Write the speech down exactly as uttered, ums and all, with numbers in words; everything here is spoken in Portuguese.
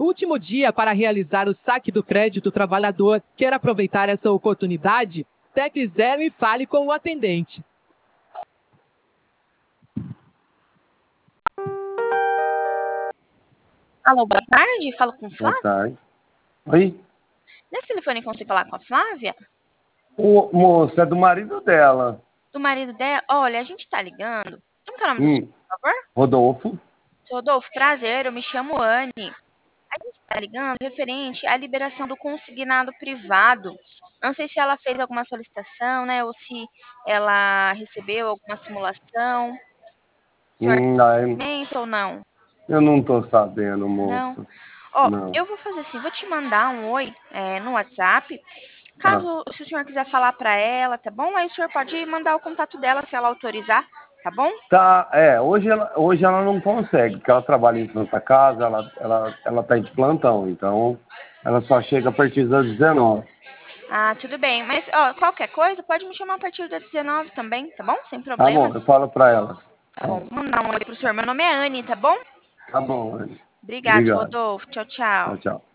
Último dia para realizar o saque do crédito trabalhador. Quer aproveitar essa oportunidade? Tecle zero e fale com o atendente. Alô, boa tarde. Falo com Boa Flávia. tarde. Oi? Nesse telefone consigo falar com a Flávia? O moço, é do marido dela. Do marido dela? Olha, a gente tá ligando. Como que é o nome do senhor, Hum, por favor? Rodolfo? Seu Rodolfo, prazer. Eu me chamo Anne. A gente tá ligando referente à liberação do consignado privado. Não sei se ela fez alguma solicitação, né? Ou se ela recebeu alguma simulação. O senhor Hum, tem ai, conhecimento ou não? eu não tô sabendo, Não. moço. Ó, Não. eu vou fazer assim, vou te mandar um oi é, no WhatsApp. Ah, Caso, se o senhor quiser falar para ela, tá bom? Aí o senhor pode mandar o contato dela se ela autorizar, tá bom? tá, é, hoje ela, hoje ela não consegue, porque ela trabalha em Santa Casa, ela, ela, ela tá de plantão, então ela só chega a partir das dezenove. Ah, tudo bem. Mas, ó, qualquer coisa, pode me chamar a partir das dezenove também, tá bom? Sem Tá problema. bom, eu falo pra ela. Tá bom, vou mandar um oi pro senhor. Meu nome é Anne, tá bom? Tá bom, Anny. Obrigado, Obrigado. Rodolfo. Tchau, Tchau, tchau. tchau.